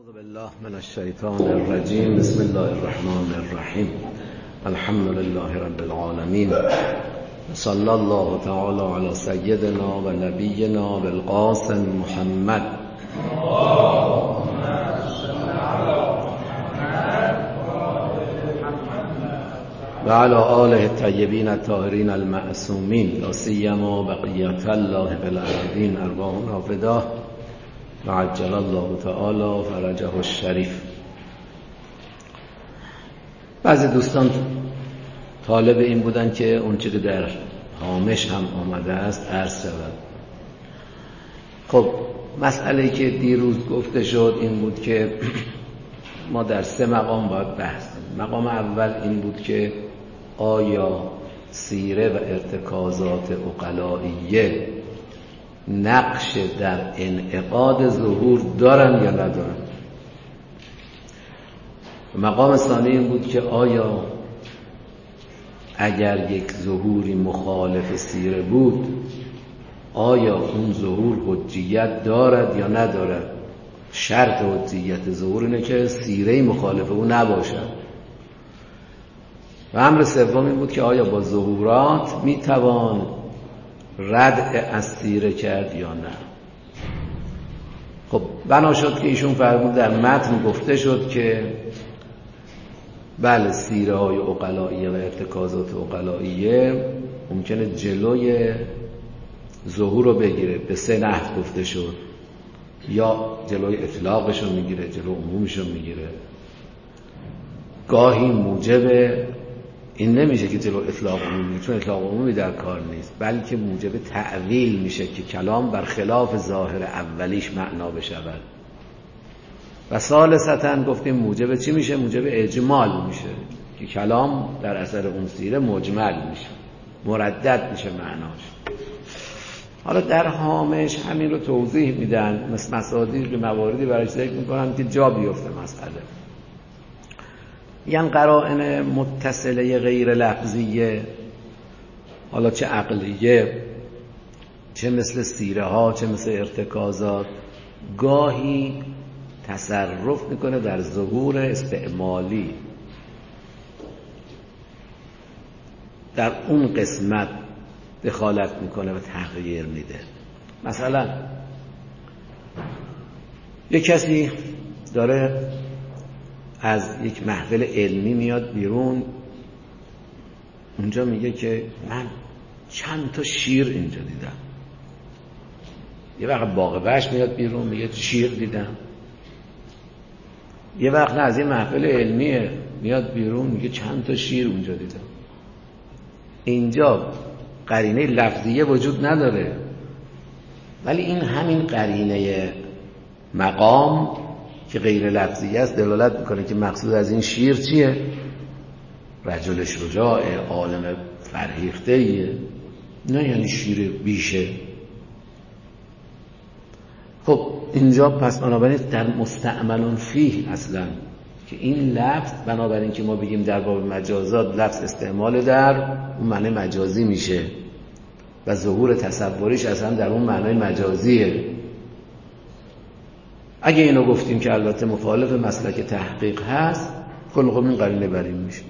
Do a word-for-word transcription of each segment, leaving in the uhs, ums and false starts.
اعوذ بالله من الشیطان الرجیم. بسم الله الرحمن الرحیم. الحمد لله رب العالمین. صلی الله تعالی علی سیدنا و نبینا بالقاسم محمد و علی آله الطیبین الطاهرین المعصومین، لا سیما بقیة الله فی الارضین، ارواحنا فداه و عجل الله تعالی فرجه الشریف. بعضی دوستان طالب این بودن که اون چیزی در هامش هم آمده است عرض شود. خب مسئله که دیروز گفته شد این بود که ما در سه مقام باید بحث کنیم. مقام اول این بود که آیا سیره و ارتکازات عقلائیه نقش در انعقاد ظهور دارن یا ندارن. مقام ثانی این بود که آیا اگر یک ظهوری مخالف سیره بود آیا اون ظهور حجیت دارد یا ندارد. شرط حجیت ظهور اینه که سیره مخالف او نباشد. و امر سوم این بود که آیا با ظهورات میتوان رد از سیره کرد یا نه. خب بنا شد که ایشون فرمود در متن گفته شد که بله سیره های عقلائیه و ارتکازات عقلائیه ممکنه جلوی ظهور رو بگیره. به سه نحو گفته شد، یا جلوی اطلاقش رو میگیره، جلو عمومش رو میگیره. گاهی موجب این نمیشه که جلو اطلاق عمومی، چون اطلاق عمومی در کار نیست، بلکه موجب تعویل میشه که کلام برخلاف ظاهر اولیش معنا بشود. و ثالثاً گفتیم موجب چی میشه؟ موجب اجمال میشه که کلام در اثر اون سیره مجمل میشه، مردد میشه معناش. حالا در هامش همین رو توضیح میدن، مثل مصادیق به مواردی برای ذکر میکنن که جا بیفته مسئله. یعنی قرائن متصله غیر لفظیه، حالا چه عقلیه چه مثل سیره ها چه مثل ارتکازات، گاهی تصرف میکنه در ظهور استعمالی، در اون قسمت دخالت میکنه و تغییر میده. مثلا یک کسی داره از یک محفل علمی میاد بیرون، اونجا میگه که من چند تا شیر اینجا دیدم. یه وقت باغ وحش میاد بیرون میگه شیر دیدم. یه وقت نه از این محفل علمیه میاد بیرون میگه چند تا شیر اونجا دیدم. اینجا قرینه لفظیه وجود نداره، ولی این همین قرینه مقام که غیر لفظی است دلالت میکنه که مقصود از این شیر چیه؟ رجل شجاع، عالم فرهیخته‌ایه، نه یعنی شیر بیشه. خب اینجا پس بنابراین در مستعمل فیه اصلا که این لفظ بنابراین که ما بگیم در باب مجازات لفظ استعمال در اون معنی مجازی میشه و ظهور تصوریش اصلا در اون معنی مجازیه. اگه اینو گفتیم که البته مخالف مسلک تحقیق هست، کل خب این قرینه بر این میشه.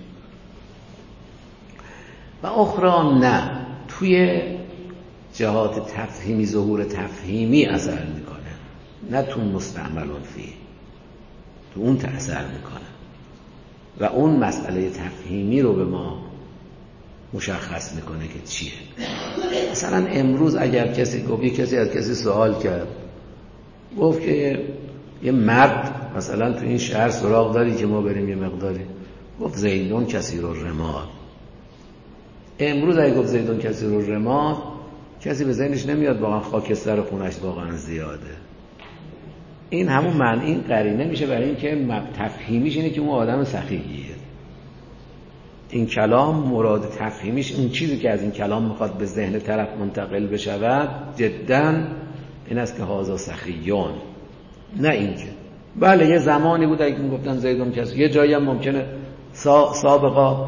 و اخرى نه، توی جهات تفهیمی ظهور تفهیمی اثر میکنه، نه تو مستعمل فیه، تو اون تأثیر میکنه و اون مسئله تفهیمی رو به ما مشخص میکنه که چیه. مثلا امروز اگر کسی گفت، یه کسی از کسی سوال کرد گفت که یه مرد مثلا تو این شهر سراغ داری که ما بریم یه مقداری، گفت زیدون کثیر الرمال. امروز اگه گفت زیدون کثیر الرمال کسی به ذهنش نمیاد واقعا خاکستر خونش واقعا زیاده. این همون معنی این قرینه میشه برای این که تفهیمیش اینه که اون آدم سخیه. این کلام مراد تفهیمیش اون چیزی که از این کلام میخواد به ذهن طرف منتقل بشود جدا این است که هازا سخیون، نه اینکه بله یه زمانی بود اگه میگفتن زیدون کسی، یه جایی هم ممکنه سا سابقا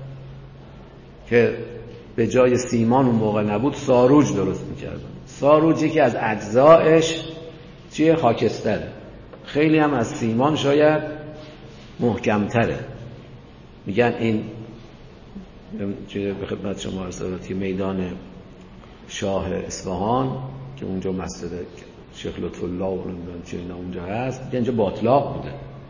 که به جای سیمان اون موقع نبود ساروج درست میکردن. ساروجی که از اجزایش چیه؟ خاکستره. خیلی هم از سیمان شاید محکمتره. میگن این چه به خدمت شما عرض که میدان شاه اصفهان که اونجا مسجد شیخ لطف الله و نمیدونم چه اینا اونجا هست، میگن اینجا باطلاق بوده.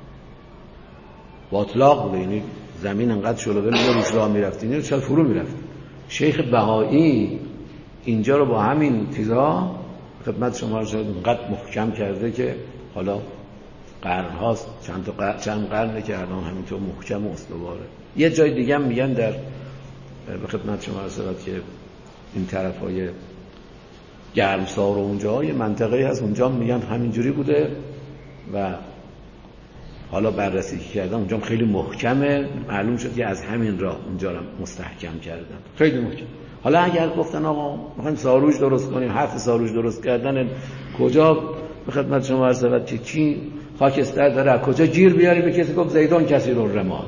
باطلاق بوده، یعنی زمین انقدر شلوغه بود روش راه میرفت، اینو چرا فرو میرفت. شیخ بهایی اینجا رو با همین چیزا خدمت شما رو انقدر محکم کرده که حالا قرن هاست، چند تا قرن، چند قرنه که الان همینطور محکم و استواره. یه جای دیگه هم میگن در به خدمت شما رسالت که این طرفای گرمسار و اونجا یه منطقه‌ای هست، اونجا میگن همینجوری بوده و حالا بررسی کردن اونجا خیلی محکمه، معلوم شد که از همین راه اونجا رو مستحکم کردن، خیلی محکم. حالا اگر گفتن آقا میخوایم ساروج درست کنیم، حرف ساروج درست کردن کجا به خدمت شما رسالت که چی خاکستر داره، کجا گیر بیاری؟ به کسی گفت زیدان کثیر الرمال.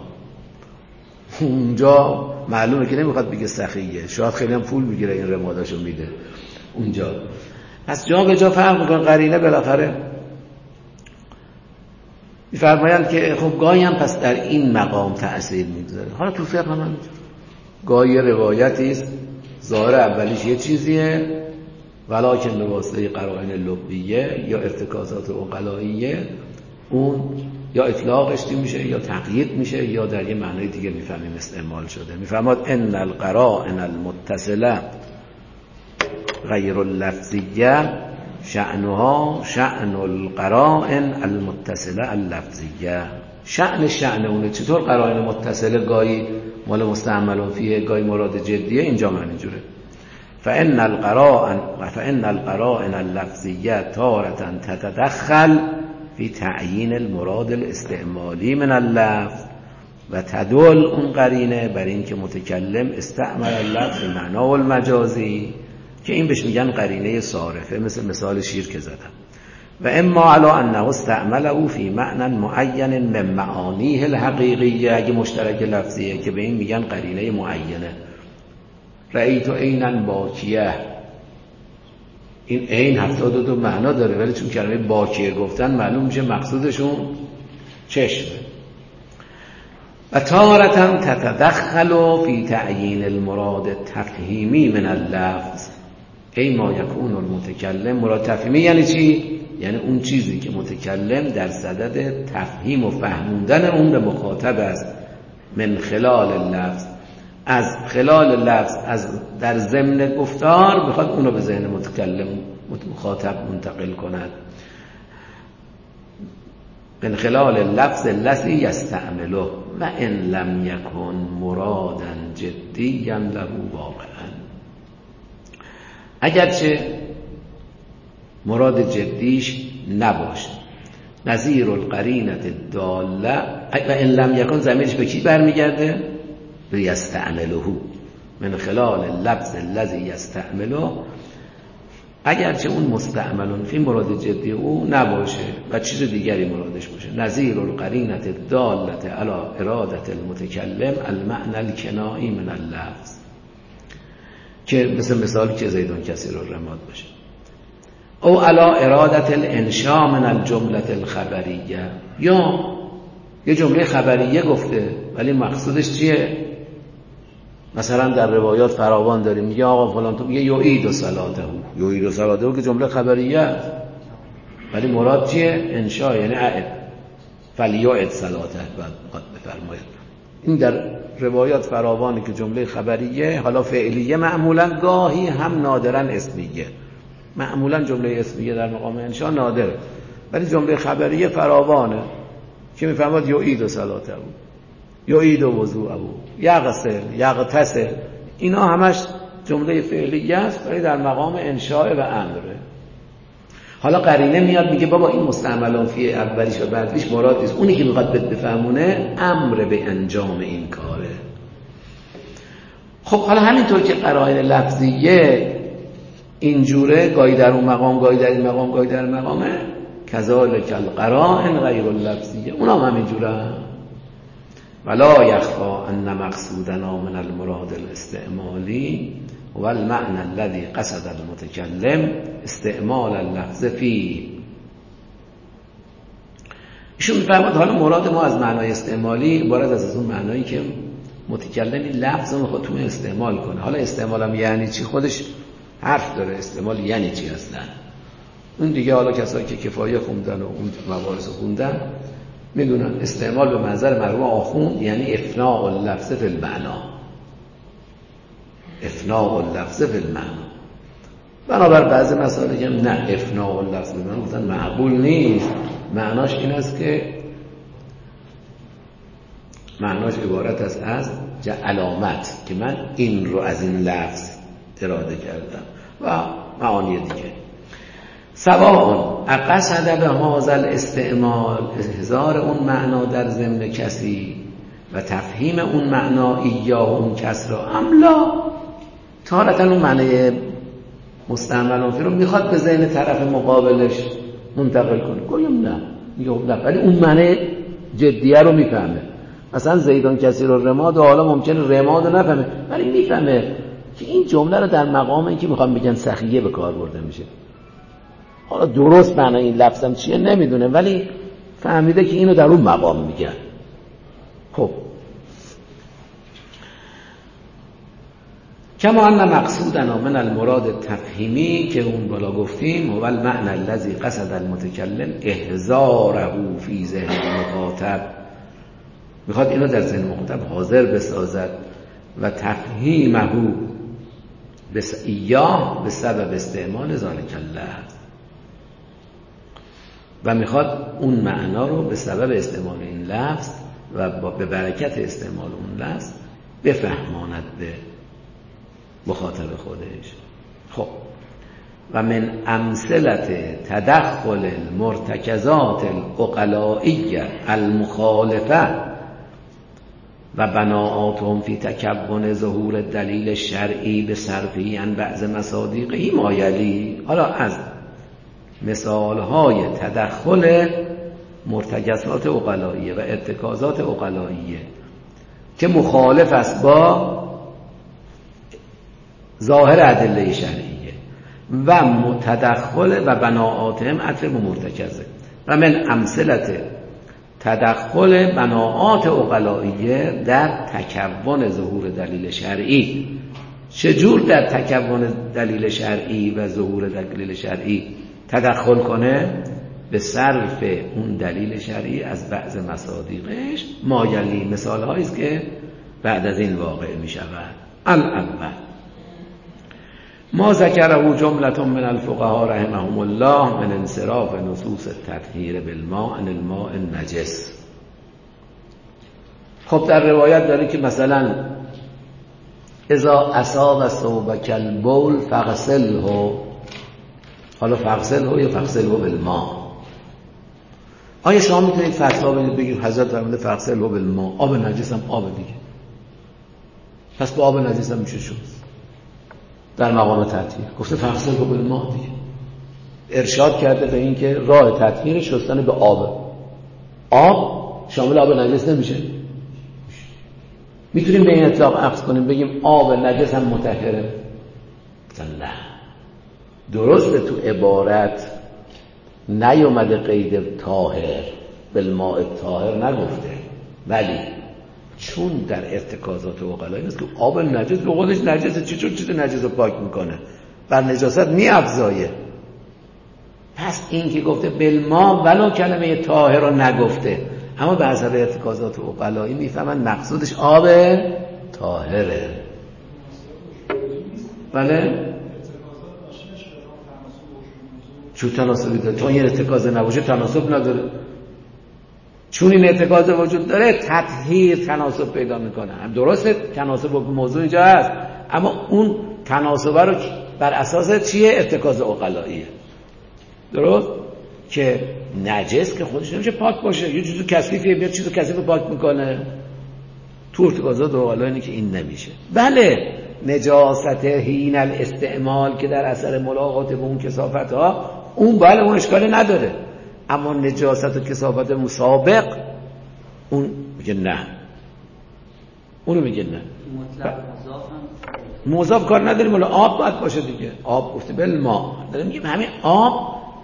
اونجا معلومه که نمیخواد بگه سخیه، شاید خیلی هم پول بگیره این رماداشو میده اونجا. پس جا به جا فرق میکنه، قرینه بالاخره میفرمایند که خب گاهی هم پس در این مقام تأثیر میگذاره. حالا تو فقه هم گاهی روایتی است ظاهر اولیش یه چیزیه ولکن به واسطه قرائن لغویه یا ارتکازات عقلاییه اون یا اطلاقش میشه یا تقیید میشه یا در یه معنای دیگه میفهمیم استعمال شده. میفرماد ان القرائن المتصله غیر اللفظیه شأنها شأن القرائن المتصله اللفظیه. شأن شأن اونه. چطور قرائن متصله گاهی مال مستعمل فیه گاهی مراد جدیه؟ اینجا همینجوره. فإن القرائن فإن القرائن اللفظیه تارة تتدخل فی تعیین المراد الاستعمالی من اللفظ و تدل اون قرینه بر این که متکلم استعمل اللفظ به معنا و المجازی که این بهش میگن قرینه صارفه، مثل مثال شیر که زدم. و اما علی انه استعمله فی معنی معین من معانیه الحقیقیه، اگه مشترک لفظیه که به این میگن قرینه معینه. رأیت عینا باکیه، این عین هفتاد و دو معنا داره ولی چون کلمه باکیه گفتن معلوم میشه مقصودشون چشمه. و تارة تتدخل فی تعیین المراد تفهیمی من اللفظ ای ما یکون المتکلم. مراد تفهیمی یعنی چی؟ یعنی اون چیزی که متکلم در صدد تفهیم و فهموندن اون به مخاطب است. من خلال اللفظ، از خلال لفظ، از در ضمن گفتار بخواد اونو به ذهن متکلم مخاطب منتقل کند. من خلال لفظ الذی یستعمله و ان لم یکن مرادا جدیا له واقعا. اگرچه مراد جدیش نباشه. نظیر القرینه الداله و ان لم یکن ضمیرش به کی برمیگرده؟ به یستعمله. من خلال لفظ الذی یستعمله، اگرچه اون مستعملون فی مراد جدی او نباشه و چیز دیگری مرادش باشه. نظیر القرینه الداله علی اراده المتکلم المعنى الکنایی من اللفظ، که مثل مثالی که زیدون کثیر الرماد باشه. او علی اراده الانشاء من الجمله الخبریه، یا یه جمله خبریه گفته ولی مقصودش چیه؟ مثلا در روایات فراوان داریم میگه آقا فلان تو میگه یعید صلاته، یعید صلاته که جمله خبریه است ولی مراد چیه؟ انشاء، یعنی اعد فلیعد صلاته. بعد بفرمایید این در روایات فراوانی که جمله خبریه حالا فعلیه معمولا، گاهی هم نادرا اسمیه. معمولا جمله اسمیه در مقام انشاء نادره ولی جمله خبریه فراوانه که میفرماد یعید صلاته یعید وضوءه یغسل یغتسل. اینا همش جمله فعلیه است ولی در مقام انشاء و امره. حالا قرینه میاد میگه بابا این مستعملان فی اولیش و بعدیش مراد نیست، اونی که میخواد بفهمونه امر به انجام این کاره. خب حالا همینطور که قرائن لفظیه اینجوره، گاهی در اون مقام گاهی در این مقام گاهی در مقامه، کذالک القرائن غیر اللفظیه اونا هم همینجوره. ولا یخفا ان مقصودنا من المراد الاستعمالی و المعنى الذي قصد المتكلم استعمال اللفظ فيه ایشون میفرماد حالا مراد ما از معنای استعمالی عبارت از اون معنایی که متکلم این لفظ رو میخواد تو استعمال کنه. حالا استعمالم یعنی چی خودش حرف داره، استعمال یعنی چی اصلا. اون دیگه حالا کسایی که کفایه خوندن و اون مباحث خوندن میدونن استعمال به منظر مرحوم آخوند یعنی افناء اللفظ فی المعنا، افناء اللفظ فی المعنا. بنابر بعضی مسائل که نه افناء اللفظ فی المعنا گفتن معقول نیست، معناش این است که معناش عبارت است از علامت که من این رو از این لفظ اراده کردم و معانی دیگه. سواء اقصد به هذا الاستعمال احضار اون معنا در ضمن کسی و تفهیم اون معنا یا اون کس را املا، تارتا اون معنی مستعمل فی رو میخواد به ذهن طرف مقابلش منتقل کنه، گویم نه میگه نه، ولی اون معنی جدیه رو میفهمه. مثلا زیدان کسی رو رماد و حالا ممکنه رماد رو نفهمه ولی میفهمه که این جمله رو در مقام این که میخوام بگن سخیه به کار برده میشه. حالا درست معنی این لفظم چیه نمیدونه ولی فهمیده که اینو در اون مقام میگن. خب کما ان مقصودنا من المراد تفهیمی که اون بالا گفتیم هو المعنى الذي قصد المتکلم احضاره فی ذهن المخاطب، میخواد اینو در ذهن مخاطب حاضر بسازد و تفهیمه بس ایاه به سبب استعمال ذالک اللفظ، و میخواد اون معنا رو به سبب استعمال این لفظ و به برکت استعمال اون لفظ بفهماند به مخاطب خودش. خب و من امثلت تدخل المرتکزات العقلائیه المخالفه و بناءاتهم فی تکون ظهور دلیل شرعی به صرفی عن بعض مصادیقه ما یلی. حالا از مثالهای تدخل مرتکزات عقلائیه و ارتکازات عقلائیه که مخالف است با ظاهر ادله شرعیه و تدخل و بناءاتهم عطف به مرتکزه. و من امثلت تدخل بناءات عقلائیه در تکون ظهور دلیل شرعی. چجور در تکون دلیل شرعی و ظهور دلیل شرعی تدخل کنه؟ به صرف اون دلیل شرعی از بعض مصادیقش مایلی، مثال هایی است که بعد از این واقع می شود. الاول ما ذکره جملة من الفقهاء رحمهم الله من انصراف نصوص التطهیر بالماء عن الماء النجس. خب در روایت داره که مثلا اذا اصاب ثوبک البول فغسله، حالا فغسله یا فغسله بالماء. آیا شما میتونید فتوا بدید بگید حضرت فرموده فغسله بالماء، آب نجس هم آب دیگه، پس با آب نجس هم میشه شد در مقام تطهیر؟ گفته فغسله بالماء دیگه، ارشاد کرده به این که راه تطهیر شستن به آب. آب شامل آب نجس نمیشه. میتونیم به این اطلاق اخذ کنیم بگیم آب نجس هم مطهره؟ نه، درسته تو عبارت نیومده قید طاهر بالماء طاهر نگفته، ولی چون در ارتکازات عقلایی است که آب نجس به خودش نجسه، چطور چیز نجس رو پاک میکنه؟ بر نجاست میافزایه. پس این که گفته بالماء ولو کلمه طاهر رو نگفته، اما به حسب ارتکازات عقلایی میفهمن مقصودش آب طاهره. بله؟ چون تناسبی داره؟ چون این ارتکاز نباشه تناسب نداره. چون این ارتکاز وجود داره تطهیر تناسب پیدا میکنه. درسته تناسب با موضوع اینجا هست، اما اون تناسب رو بر اساس چیه؟ ارتکاز عقلاییه. درست؟ که نجس که خودش نمیشه پاک باشه، یه چیزو کثیفه بیاد چیزو کثیف پاک میکنه. تو ارتکازات عقلایی که این نمیشه. بله نجاست حین الاستعمال که در اثر ملاقات با اون کثافت ها، اون بله اون اشکالی نداره، اما نجاست و کثافت مسابق اون میگه نه، اونو میگه نه. مطلق مضاف هم مضاف کار نداریم، ولی آب باید باشه دیگه. آب گفته بالماء، داریم میگیم همین آب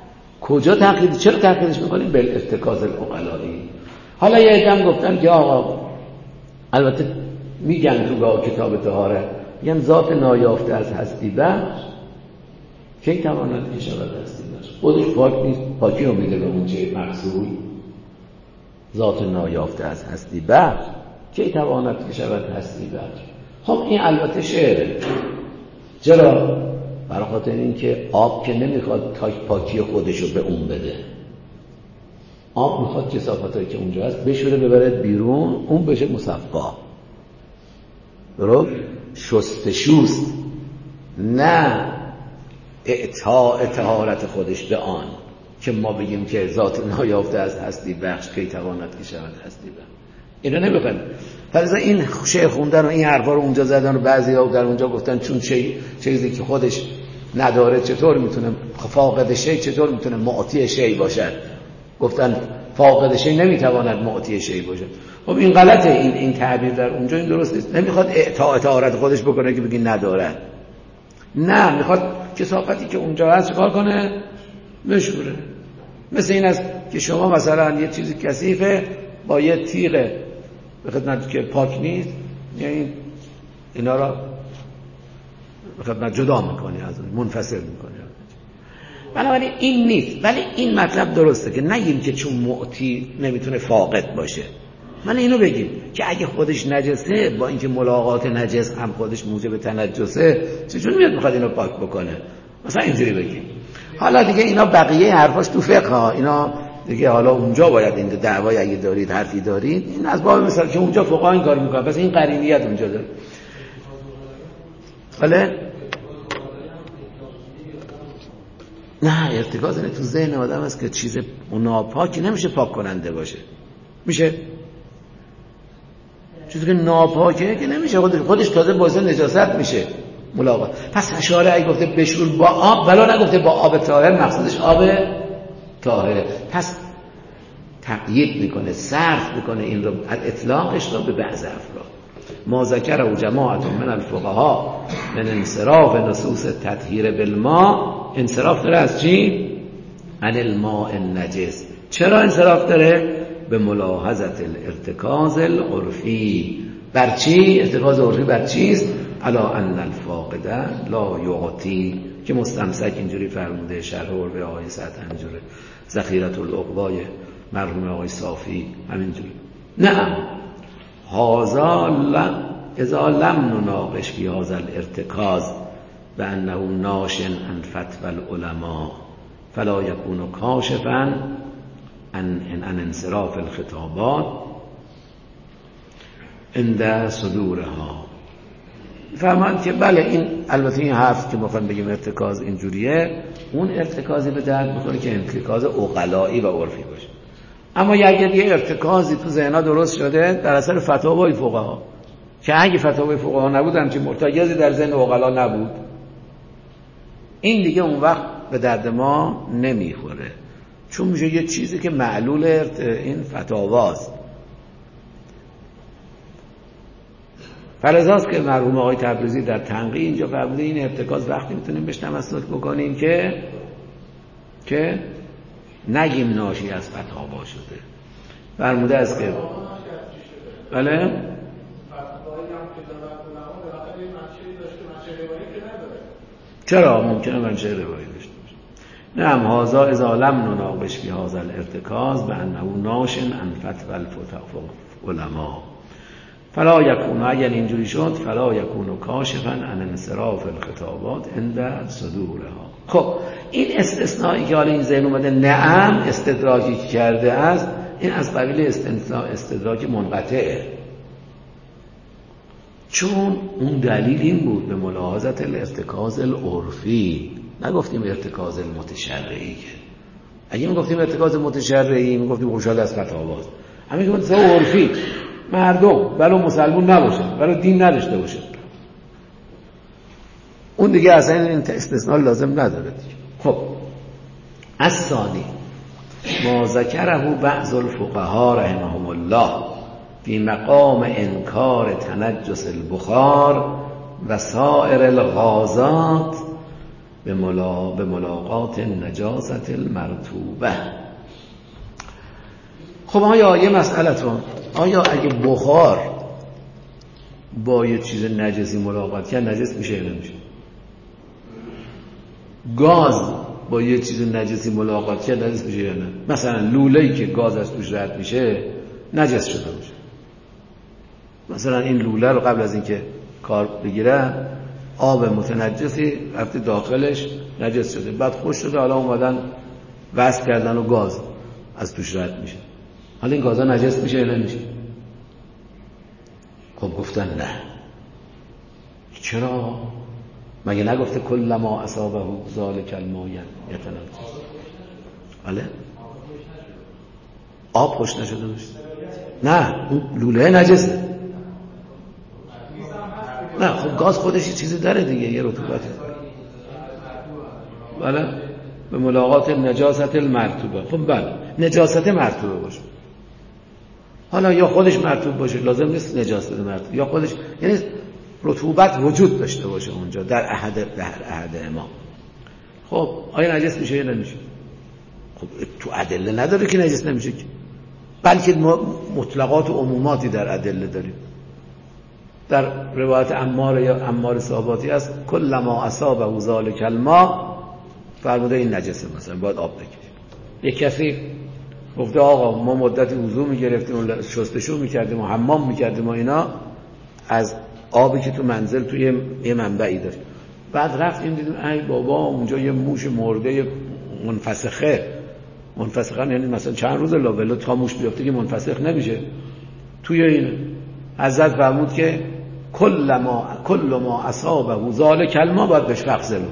کجا تقیید؟ چرا تقییدش میکنیم؟ بالارتکاز العقلائی. حالا یه عده‌ام گفتن که آقا البته میگن تو کتاب طهارت میگن ذات نایافته از هستی بخش کی تواند که شود هستی بخش؟ خودش پاک نیست، پاکی رو میده به اون چه مقصود. ذات نایافته از هستی بخش کی تواند که شود هستی بخش؟ خب این البته شعره. چرا؟ برای خاطر این که آب که نمیخواد تا پاکی خودش رو به اون بده. آب میخواد کثافتایی که اونجا هست بشوره ببره بیرون، اون بشه مصفا. درست؟ شستشوست، نه اعطاء طهارت خودش به آن که ما بگیم که ذات نایافته از هستی بخش کی تواند که شود هستی بخش. اینا نمیخوایم. پس این شیخ خوندن و این حرفا رو اونجا زدن و بعضی‌ها در اونجا گفتن چون چی چیزی که خودش نداره چطور میتونه فاقد شی، چطور میتونه معطی شی باشد؟ گفتن فاقد شی نمیتواند معطی شی باشد. خب این غلطه. این این تعبیر در اونجا این درست نیست. نمیخواد اعطاء طهارت خودش بکنه که بگی نداره. نه، میخواد کثافتی که اونجا هست چیکار کنه؟ بشوره. مثل این است که شما مثلا یه چیزی کثیفه با یه تیغ به خدمت که پاک نیست، یعنی اینا را به خدمت جدا میکنی، از اون منفصل میکنی. بنابراین این نیست. ولی این مطلب درسته که نگیم که چون معطی نمیتونه فاقد باشه. من اینو بگیم که اگه خودش نجسه، با اینکه ملاقات نجس هم خودش موجب تنجسه، چجوری میاد میخواد اینو پاک بکنه؟ مثلا اینجوری بگیم. حالا دیگه اینا بقیه حرفاش تو فقه ها، اینا دیگه حالا اونجا باید این دعوای اگه دارید حرفی دارید، این از باب مثلا که اونجا فقها این کار میکنن، پس این قرینیت اونجا داره. بله؟ نه، ارتکاز اینه تو ذهن آدم است که چیز ناپاکی نمیشه پاک کننده باشه. میشه؟ چیزی که ناپاکه که نمیشه خودش خودش تازه باعث نجاست میشه ملاقات. پس شارع ای گفته بشور با آب، ولی نگفته با آب طاهر، مقصودش آب طاهره. پس تقیید میکنه، صرف میکنه این رو، اطلاقش رو به بعض افراد. ما ذکره جماعت من الفقها من انصراف نصوص تطهیر بالماء. انصراف داره از چی؟ عن الماء النجس. چرا انصراف داره؟ به ملاحظت الارتکاز العرفی. بر چی؟ ارتکاز عرفی بر چیست؟ الا ان الفاقده لا یعطی، که مستمسک اینجوری فرموده، شرح عرفی آقای سعد انجوره، ذخیرة العقبای مرحوم آقای صافی همینجوری. نه، هذا اذا لم نناقش فی هذا الارتکاز بانه ناش عن فتوى العلماء فلا یکون کاشفا عن عن انصراف الخطابات عند صدورها. فهمند که بله، این البته این حرف که میخوام بگیم ارتکاز اینجوریه، اون ارتکازی به درد میخوره که ارتکاز عقلایی و عرفی باشه. اما اگر یه ارتکازی تو ذهن‌ها درست شده در اثر فتاوای فقها، که اگه فتاوای فقها نبود همچین مرتکزی در ذهن عقلا نبود، این دیگه اون وقت به درد ما نمیخوره، چون میشه یه چیزی که معلول این فتاواست. فلذاست که مرحوم آقای تبریزی در تنقیح اینجا فرموده این ارتکاز وقتی میتونیم بهش تمسک بکنیم که که نگیم ناشی از فتاوا شده. فرموده است که بله چرا ممکنه منشأ روایی داشته باشه. نعم، هذا اذا لم نناقش فی هذا الارتکاز بانه ناش عن فتوى العلماء فلا یکون، اگر اینجوری شد فلا یکون کاشفا عن انصراف الخطابات عند صدورها. خب این استثنایی که حالا این ذهن اومده نعم استدراکی کرده است، این از قبیل استدراک منقطعه، چون اون دلیل این بود به ملاحظت الارتکاز العرفی. نگفتیم ارتکاز المتشرعی. اگه میگفتیم ارتکاز متشرعی میگفتیم خوشحال از فتاواست. همین که ارتکاز عرفی، مردم ولو مسلمون نباشه، ولو دین نداشته باشه، اون دیگه اصلا این استثناء لازم نداره دیگه. خب الثانی ما ذکره بعض الفقهاء رحمهم الله فی مقام انکار تنجس البخار و سائر الغازات به ملا به ملاقات نجاست المرطوبه. خب آیا یه مسئله‌تون، آیا اگه بخار با یه چیز نجسی ملاقات کرد نجس میشه یا نمیشه؟ گاز با یه چیز نجسی ملاقات کرد نجس میشه یا نه؟ مثلا لوله‌ای که گاز از توش رد میشه نجس شده باشه. مثلا این لوله رو قبل از اینکه کار بگیرن آب متنجسی رفته داخلش نجس شده، بعد خوش شده، حالا اومدن وصل کردن و گاز از توش رد میشه. حالا این گازا نجس میشه یا نمیشه؟ خب گفتن نه. چرا؟ مگه نگفته کل ما اصابه ذالک الماء یتنجس؟ بله؟ آب خوش نشده باشه؟ نه، اون لوله نجسه. نه خب گاز خودش یه چیزی داره دیگه، یه رطوبتی. بله؟ به ملاقات نجاست المرطوبه. خب بله، نجاست مرطوبه باشه. حالا یا خودش مرطوب باشه، لازم نیست نجاست مرطوب، یا خودش یعنی رطوبت وجود داشته باشه اونجا در احد در احد ما. خب آیا نجس میشه یا نمیشه؟ خب تو ادله نداره که نجس نمیشه، بلکه مطلقات و عموماتی در ادله داریم. در روایت عمار یا عمار صحاباتی است کل ما اصابه ذالک الماء، فرموده این نجسه، مثلا باید آب بکشیم. یک کسی گفته آقا ما مدتی وضو میگرفتیم، شستشو میکردیم و حمام میکردیم و اینا از آبی که تو منزل توی یه منبعی داشت، بعد رفتیم دیدیم ای بابا اونجا یه موش مرده منفسخه، منفسخه یعنی مثلا چند روز لاولا تا موش بیفته که منفسخ نمیشه، توی اینه. حضرت فرمود که کل ما کل ما اصابه ذالک الماء باید بهش فغسله.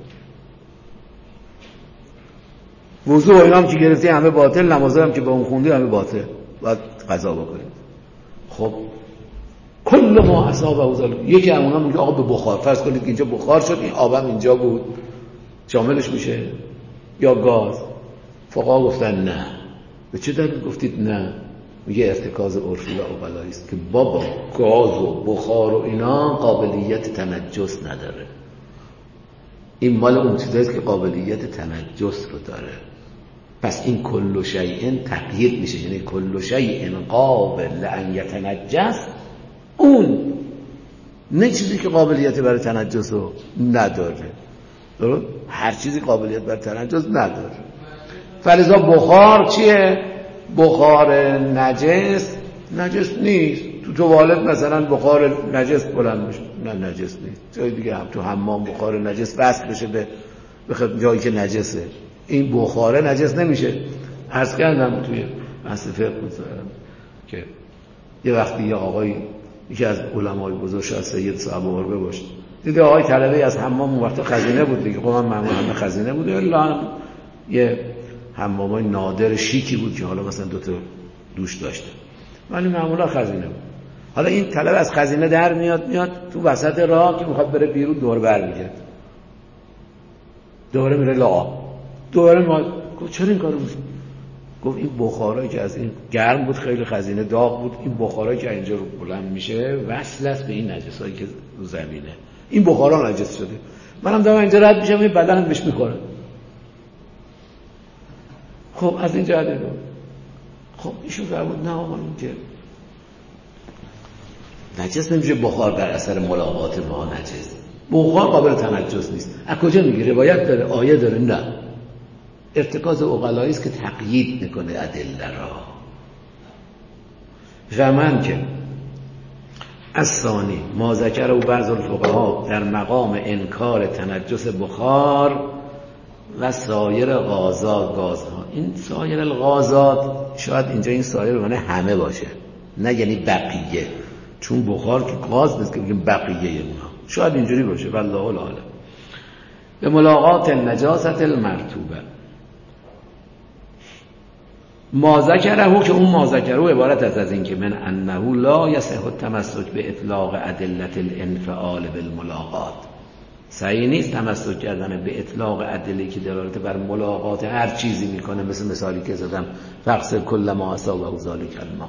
وضو و اینا هم که گرفتی همه باطل، نمازه هم که با اون خوندی همه باطل، باید قضا بکنیم. خب کل ما اصابه ذالک، یکی از اونها میگه آقا به بخار، فرض کنید که اینجا بخار شد، این آبم اینجا بود، شاملش میشه یا گاز؟ فقها گفتن نه. به چه دلیل گفتید نه؟ میگه ارتکاز عرفی و عقلایی است که بابا گاز و بخار و اینا قابلیت تنجس نداره، این مال اون چیزاییست که قابلیت تنجس رو داره. پس این کل شیء تقیید میشه، یعنی کل شیء قابل ان یتنجس، اون نه چیزی که قابلیت برای تنجس رو نداره. درست؟ هر چیزی قابلیت برای تنجس نداره. فلذا بخار چیه؟ بخار نجس نجس نیست. تو توالت مثلا بخار نجس بلند بشه، نه نجس نیست. جای دیگه هم تو حمام بخار نجس وصل بشه به به جایی که نجسه، این بخاره نجس نمیشه. عرض کردم توی بحث فقه که یه وقتی یه آقای یکی از علمای بزرگ شاید سید صاحب عربه باشه، دیده آقای طلبه از حمام اون وقت خزینه بود دیگه، خب من معمولا همه خزینه بود، الا یه حمامای نادر شیکی بود که حالا مثلا دو تا دوش داشته، ولی معمولا خزینه بود. حالا این طلبه از خزینه در میاد میاد تو وسط راه که میخواد بره بیرون، دور بر میگرد، دوباره میره لا، دوباره ما گفت چرا این کارو میکنی؟ گفت این بخارایی که از این گرم بود، خیلی خزینه داغ بود، این بخارایی که اینجا رو بلند میشه وصل است به این نجسایی که رو زمینه، این بخارا نجس شده، منم دارم اینجا رد میشم این بدنم بهش میخوره. خب از این جهت رو خب ایشون فرمود نه آقا این که نجس نمیشه بخار در اثر ملاقات ما نجس، بخار قابل تنجس نیست. از کجا میگه؟ روایت داره، آیه داره؟ نه، ارتکاز عقلایی است که تقیید میکنه ادله را. فمن که الثانی ما ذکر او بعض الفقها در مقام انکار تنجس بخار و سایر غازات، گازها. این سایر الغازات شاید اینجا این سایر معنی همه باشه، نه یعنی بقیه، چون بخار که غاز نیست که بگیم بقیه اونها، شاید اینجوری باشه، والله اعلم. به ملاقات نجاست المرطوبه ما ذکره، که اون ما ذکره عبارت است از این که من انه لا یصح التمسک به اطلاق ادله الانفعال بالملاقات، صحیح نیست تمسک کردن به اطلاق ادله که دلالت بر ملاقات هر چیزی میکنه، مثل مثالی که زدم فغسل کل ما اصابه ذالک الماء،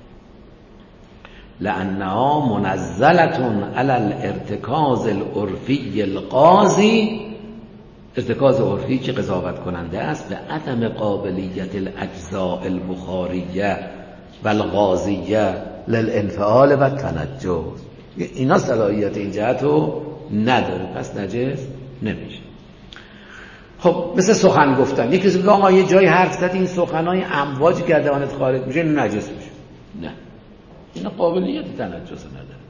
لانها منزله علی الارتکاز العرفی القاضی ارتکاز عرفی که قضاوت کننده است به عدم قابلیت الاجزاء البخاریه و الغازیه للانفعال و تنجس. اینا صلاحیت این جهت رو نداره، پس نجس نمیشه. خب مثل سخن گفتن، یکی کسی بگه آقا یه جای حرف زد این سخنای امواجی که دهانت خارج میشه این نجس میشه. نه، اینا قابلیت تنجس نداره.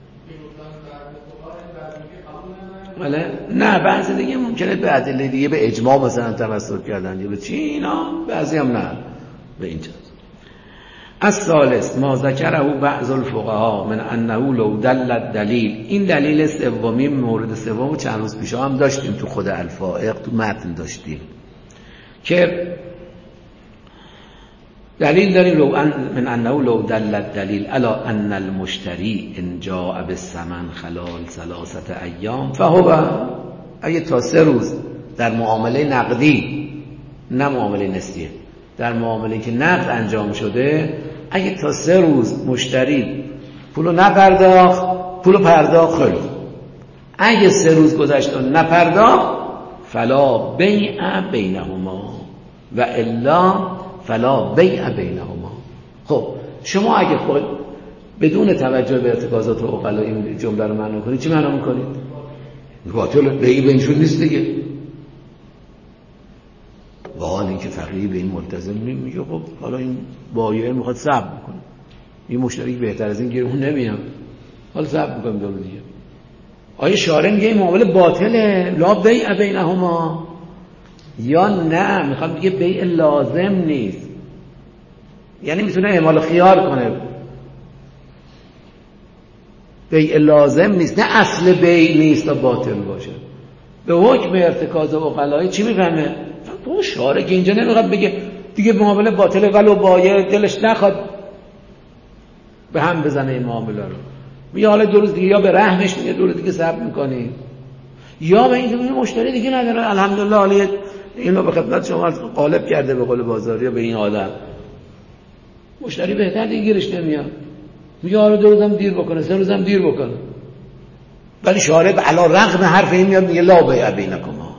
بله نه، بعضی دیگه ممکنه به ادله دیگه به اجماع مثلا توسل کردن یا به چی، اینا بعضی هم نه به این جهت. الثالث ما ذکره بعض الفقهاء من انه لو دل الدلیل، این دلیل سومی مورد سوم چند روز پیش هم داشتیم تو خود الفائق، تو متن داشتیم که دلیل داریم لو ان من انه لو دل الدلیل علی ان المشتری ان جاء بالثمن خلال ثلاثه ایام فهو، اگه تا سه روز در معامله نقدی، نه معامله نسیه، در معامله که نقد انجام شده، اگه تا سه روز مشتری پولو نپرداخت، پولو پرداخت خیلی، اگه سه روز گذشت و نپرداخت فلا بیع بینهما و الا فلا بیع بینهما. خب شما اگه خود بدون توجه به ارتکازات عقلا این جمله رو معنا کنید، چی معنا میکنید؟ باطل، بیع بینشون نیست دیگه. و حال این که فقیه به این ملتزم میگه خب حالا این بایع میخواد صبر بکنه، این مشتری بهتر از این گیرمون نمیاد، حالا صبر بکنیم دو روز دیگه. آیا شارع میگه این معامله باطله لا بیع بینهما، یا نه میخوام بگه بیع لازم نیست، یعنی میتونه اعمال خیار کنه، بیع لازم نیست، نه اصل بیع نیست تا باطل باشه. به حکم ارتکاز عقلایی چی میفهمه؟ تو شارع که اینجا نمیخواد بگه دیگه معامله باطله ولو بایع دلش نخواد به هم بزنه این معامله رو، میگه حالا دو روز دیگه یا به رحمش میگه دو روز دیگه صبر میکنی، یا به این مشتری دیگه نداره الحمدلله حالا اینو به خدمت شما غالب کرده به قول بازاری به این آدم، مشتری بهتر دیگه گیرش نمیاد، میگه حالا دو روزم دیر بکنه، سه روزم دیر بکنه، ولی شارع علی رغم حرف این میاد میگه لا بیع بینکما.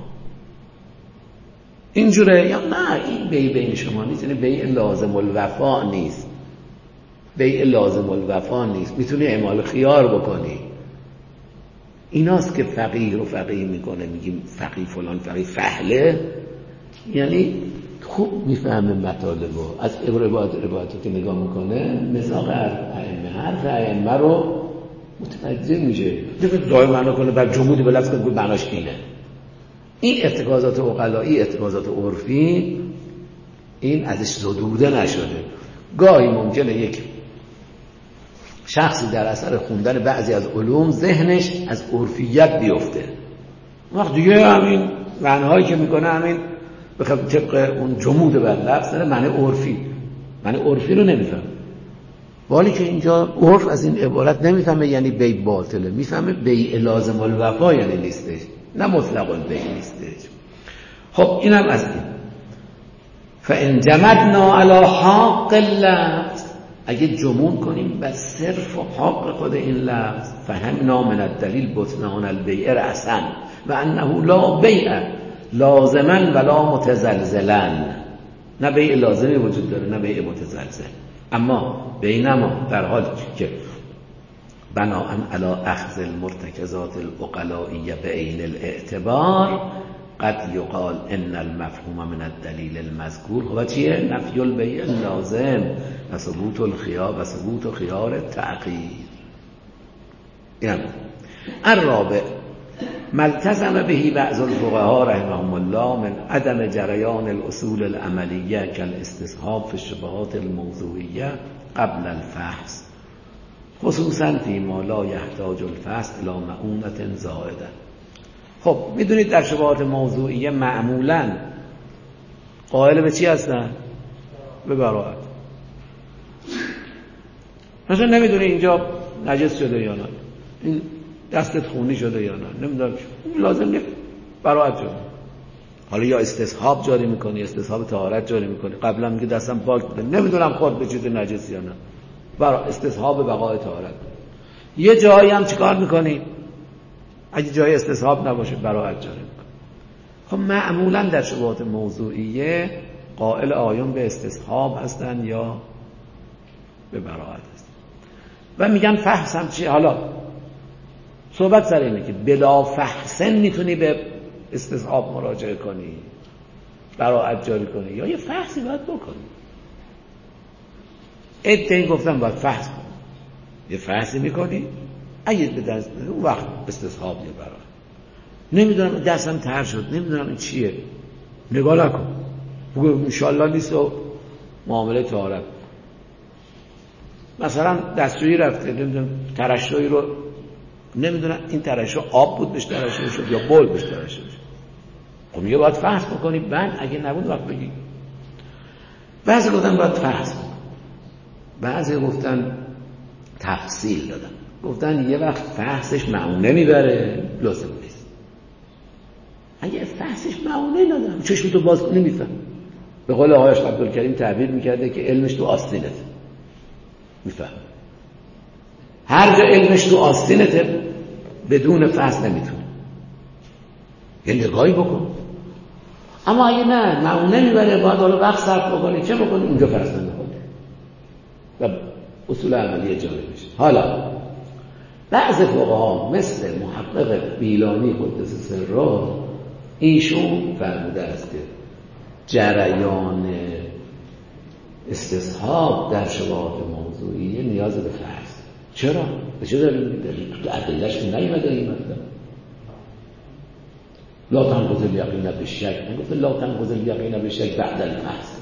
اینجوره یا نه؟ این بیع بین شما نیست، یعنی بیع لازم الوفا نیست، بیع لازم الوفا نیست، میتونی اعمال خیار بکنی. ایناست که فقیه رو فقیه میکنه، میگیم فقیه فلان فقیه فهله، یعنی خوب میفهمه مطالبو، از عبارات عبارات که نگاه میکنه مزاق ائمه، حرف ائمه رو متوجه میشه، دیگه دائم معنا کنه بر جمودی به لفظ کنه معناش اینه. این ارتکازات عقلایی، ارتکازات عرفی، این ازش زدوده نشده. گاهی ممکنه یک شخصی در اثر خوندن بعضی از علوم ذهنش از عرفیت بیفته، وقت دیگه همین معناهایی که میکنه همین بخواد طبق اون جمود بر لفظ داره معنی عرفی، معنی عرفی رو نمیفهم، ولی که اینجا عرف از این عبارت نمیفهمه یعنی بیع باطله، میفهمه بیع لازم الوفا یعنی نیستش، نه مطلق البیع نیستش. خب اینم از این. فان جمدنا علی حق اللفظ، اگه جمود کنیم و صرف و حق خود این لفظ، فهمنا من الدلیل بطلان البیع رأسا و انه لا بیع لازما ولا متزلزلا، نه بیع لازمی وجود داره نه بیع متزلزل، اما بینما در حال که بناء علی اخذ المرتکزات العقلائیه بعین الاعتبار قد یقال ان المفهوم من الدلیل المذکور هو چیه؟ نفی البیع لازم و ثبوت الخیار و ثبوت خیار التعقیر. یعنی الرابع ملتزم به بعض الفقهاء رحمهم الله من عدم جریان الاصول العملیه کالاستصحاب فی الشبهات الموضوعیه قبل الفحص، خصوصا فیما لا یحتاج الفحص الی معونة زائده. خب میدونید در شبهات موضوعیه معمولا قائل به چی هستن؟ به براءت. مثلا نمیدونی اینجا نجس شده یا نه، این دستت خونی شده یا نه، نمیدونم لازم نیست براءت شده. حالا یا استصحاب جاری میکنی، استصحاب طهارت جاری میکنی، قبلا میگه دستم پاک بوده، نمیدونم خود به چیز نجس یا نه، برای استصحاب بقای طهارت. یه جایی هم چیکار میکنی؟ اگه جای استصحاب نباشه براءت جاری میکنی. خب معمولا در شبهات موضوعیه قائل آیون به استصحاب هستن یا به براءت هستن و میگن فحص هم چیه. حالا صحبت سر اینه که بلا فحصن میتونی به استصحاب مراجعه کنی، براءت جاری کنی، یا یه فحصی باید بکنی. ادعی گفتم باید فحص کنی، یه فحصی میکنی، اگه به دست اون وقت استصحاب یه براءت. نمیدونم دستم تر شد، نمیدونم این چیه، نگاه نکن، بگو انشالله نیست و معامله طهارت. مثلا دستشویی رفته، نمیدونم ترشویی رو، نمیدونم این ترشو آب بود بهش ترشویی شد یا بول بهش ترشویی شد. خب میگه باید فحص بکنی، بعد اگه نبود وقت بگی. بعضی گفتن باید فحص بکنی، بعضی گفتن تفصیل دادن، گفتن یه وقت فحصش معونه میبره لازم نیست. اگه فحصش معونه ندارم چشمتو باز کنی میفهم. به قول آقای عبدالکریم تعبیر میکرده که علمش تو آستینته، میفهم. هر جا علمش تو آستینته بدون فحص نمیتونه. یه نگاهی بکن. اما اگه نه معونه میبره باید حالا وقت صرف بکنی، چه بکنی؟ اونجا فحص نمیکنی و اصول عملی جاری میشه. حالا بعض فقها مثل محقق بیلانی قدس سره ایشون فرموده است که جریان استصحاب در شبهات موضوعیه نیاز به فحص. چرا؟ به چه دلیل؟ دلیل تو ادله‌اش که نیومده این مطلب. لا تنقض الیقین بالشک، نگفته لا تنقض الیقین بالشک بعد الفحص.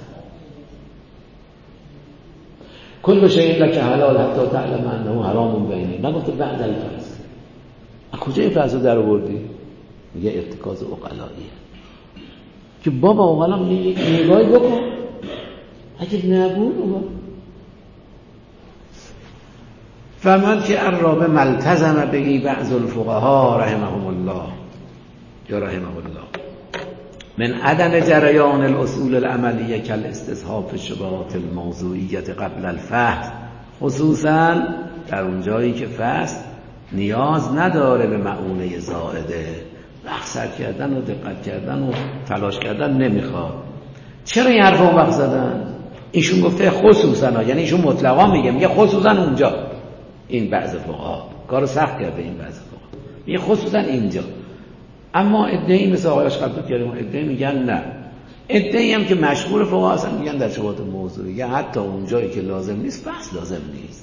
کل شیء لک حلال حتی تعلم انه حرام بینه، نگفته بعد الفحص. از کجا این فحص رو در آوردی؟ میگه ارتکاز عقلاییه که بابا عقلا میگه نگاهی بکن، اگه نبود بابا. فمن که الرابع ملتزم به بعض الفقهاء رحمهم الله یا رحمه الله من عدم جریان الاصول العملیه کالاستصحاب فی الشبهات الموضوعیه قبل الفحص، خصوصا در اون جایی که فحص نیاز نداره به معونه زائده، وقت سر کردن و دقت کردن و تلاش کردن نمیخواد. چرا این حرف رو وقت زدن؟ ایشون گفته خصوصا، یعنی ایشون مطلقا میگه، میگه خصوصا اونجا. این بعض فقها کارو سخت کرده، این بعض فقها میگه خصوصا اینجا. اما ادعی مثل آقای عبدالکریم ادعی میگن نه. ادعی هم که مشهور فقها هستن میگن در شبهات موضوعیه حتی اون جایی که لازم نیست بحث لازم نیست،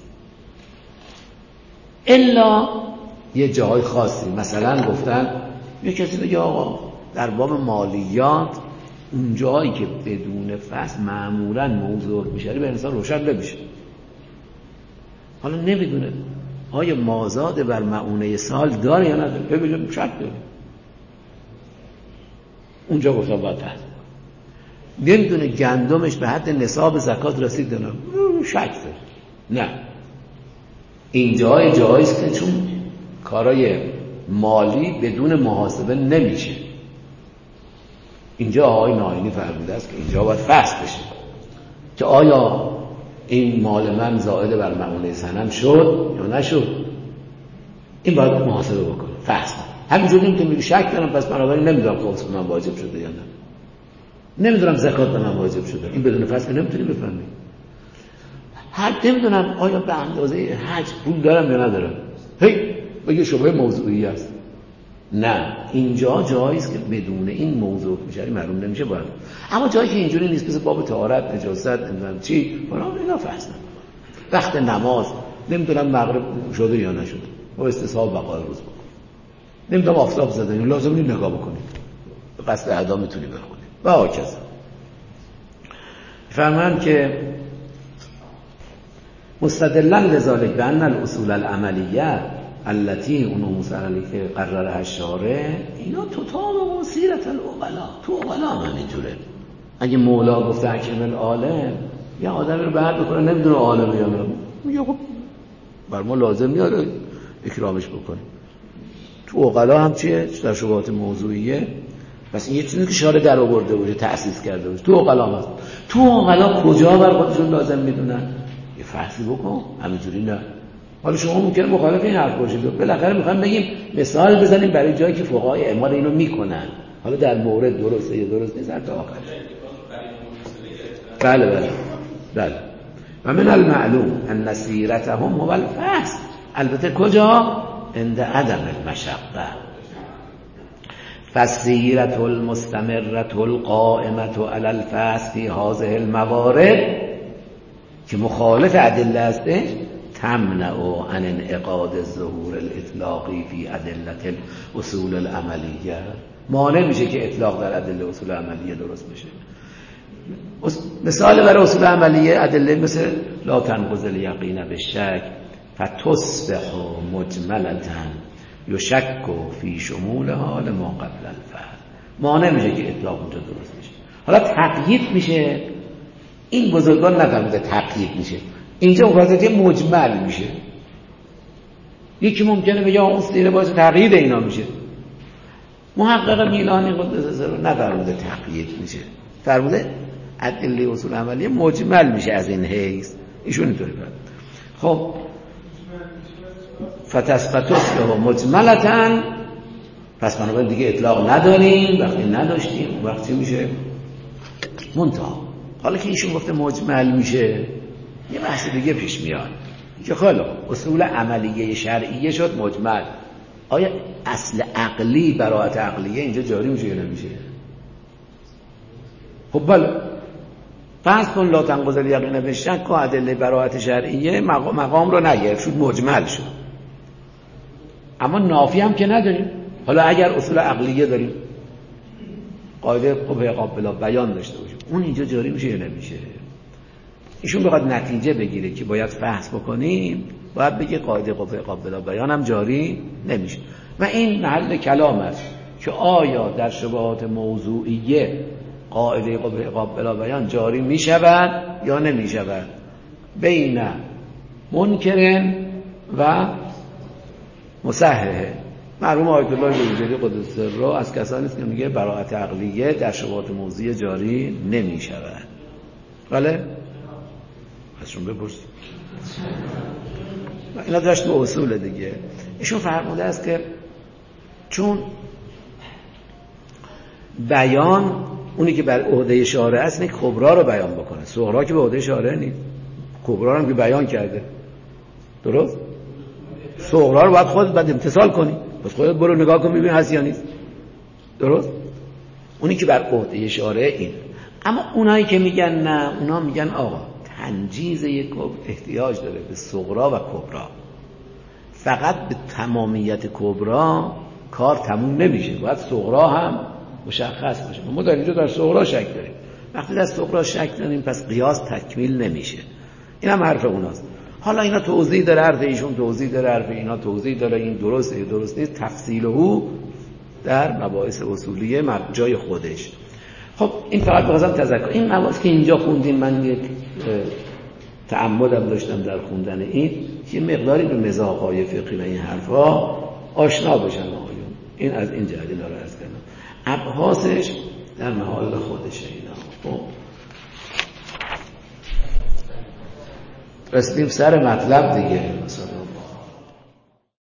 الا یه جای خاصی. مثلا گفتن یه کسی بگه آقا در باب مالیات اون جایی که بدون فصل معمولا موضوع میشه به انسان روشن نمیشه. حالا نمیدونه آیا مازاد بر معونه سال داره یا نداره، ببینیم شک داره. اونجا گفتم باید فصل. نمیدونه گندمش به حد نصاب زکات رسید نه، شک داره. نه، این جای جاییست که چون کارای مالی بدون محاسبه نمیشه. اینجا آقای ناینی فرموده است که اینجا باید فصل بشه که آیا این مال من زائد بر معونه سنم شد یا نشد. این باید محاسبه بکنه، فصل. همینجوری نمیتونم میگه شک دارم پس بنابراین نمیدونم خمس به من واجب شده یا نه، نمیدونم زکات به من واجب شده. این بدون فصل نمیتونی بفهمی. هر نمیدونم آیا به اندازه حج پول دارم یا ندارم، هی بگه شبهه موضوعی است. نه، اینجا جایی است که بدون این موضوع میشه معلوم نمیشه باید. اما جایی که اینجوری نیست، مثل باب طهارت، نجاست، نمیدونم چی فلان، اینا فصل. وقت نماز نمیدونم مغرب شده یا نشده، با استصحاب بقای روز بکن. نمیدونم آفتاب زده، لازم نیست نگاه بکنی، به قصد ادا میتونی بخونی و هاکذا. فرمان که مستدلا لذالک بان الاصول العملیه التي اون موسعلی که قررها الشارع، اینا تطابق سیرت العقلا. تو عقلا هم اینجوره. اگه مولا گفته اکرم العالم، یه آدمی رو بعد بکنه نمیدونه عالمه یا نه، میگه خب بر ما لازم میاره اکرامش بکنه. تو عقلا هم چیه؟ در شبهات موضوعیه. پس این یه چیزی که شارع در آورده باشه، تأسیس کرده باشه. تو عقلا هست. تو عقلا کجا بر خودشون لازم میدونن؟ یه فحصی بکن، همینجوری نه. حالا شما ممکنه مخالف این حرف باشید، بالاخره میخوام بگیم مثال بزنیم برای جایی که فقهای اعمال اینو میکنن. حالا در مورد درسته یا درست نیست تا آخرش. بله بله بله. و من المعلوم ان سیرتهم هو الفصل. البته کجا؟ عند عدم المشقه. فالسیرة المستمرة القائمة على الفصل في هذه الموارد که مخالف ادله هستش تمنع عن انعقاد الظهور الاطلاقی فی ادله الاصول العملیه. مانع میشه که اطلاق در ادله اصول عملیه درست بشه. مثال برای اصول عملیه ادله مثل لا تنقض الیقین بالشک فتصبح مجملة یشک فی شمولها لما قبل الفعل. مانع میشه که اطلاق اونجا درست بشه. حالا تقیید میشه. این بزرگان نفهمیده تقیید میشه. اینجا واسطه مجمل میشه. یکی ممکنه بگه اون سیره باعث تقیید اینا میشه. محقق میلانی قدس سره نفهمیده تقیید میشه. فرموده ادله اصول عملیه مجمل میشه از این حیث. ایشون اینطوری فرمود. خب فتثبتس له مجملتن، پس بنابراین دیگه اطلاق نداریم. وقتی نداشتیم وقتی میشه منتها. حالا که ایشون گفته مجمل میشه یه بحث دیگه پیش میاد که خیلی اصول عملیه شرعیه شد مجمل. آیا اصل عقلی براءت عقلیه اینجا جاری میشه یا نمیشه؟ خب بله فرض کن لا تنقض الیقین بالشک که ادله براءت شرعیه مقام, مقام رو نگرفت شد مجمل شد. اما نافی هم که نداریم. حالا اگر اصول عقلیه داریم قاعده قوه قابل بیان داشته باشیم اون اینجا جاری میشه یا نمیشه؟ ایشون بخواد نتیجه بگیره که باید فحص بکنیم باید بگه قاعده قوه قابل بیان هم جاری نمیشه. و این محل کلام است که آیا در شبهات موضوعیه قاعده قوه قابل بیان جاری میشود یا نمیشود بین منکرن و مصححه. مرحوم آیت الله بروجردی قدس سره از کسانی است که میگه براءت عقلیه در شبهات موضوعی جاری نمی شود. بله؟ ازشون بپرسید. اینا داشت به اصول دیگه. ایشون فرموده است که چون بیان اونی که بر عهده شارع است اینه کبرا رو بیان بکنه. صغرا که به عهده شارع نیست. کبرا رو هم که بیان کرده. درست؟ صغرا رو باید خودت بعد امتثال کنی. بس خودت برو نگاه کن ببین هست یا نیست. درست؟ اونی که بر عهده شارع این. اما اونایی که میگن نه، اونا میگن آقا تنجیز یک احتیاج داره به صغرا و کبرا. فقط به تمامیت کبرا کار تموم نمیشه. باید صغرا هم مشخص باشه. ما در اینجا در صغرا شک داریم. وقتی در صغرا شک داریم پس قیاس تکمیل نمیشه. این هم حرف اوناست. حالا اینا توضیح داره، حرف ایشون توضیح داره، حرف اینا توضیح داره. این درسته درست نیست، تفصیل او در مباحث اصولیه جای خودش. خب این فقط بخواستم تذکر این مباحث که اینجا خوندیم. من یک تعمدم داشتم در خوندن این که مقداری به مذاق‌های فقهی و این حرفا آشنا بشن آقایون. این از این جهت اینا رو عرض کردم. ابحاثش در محل خودشه اینا. خب رسیدیم سر مطلب دیگه. مثلا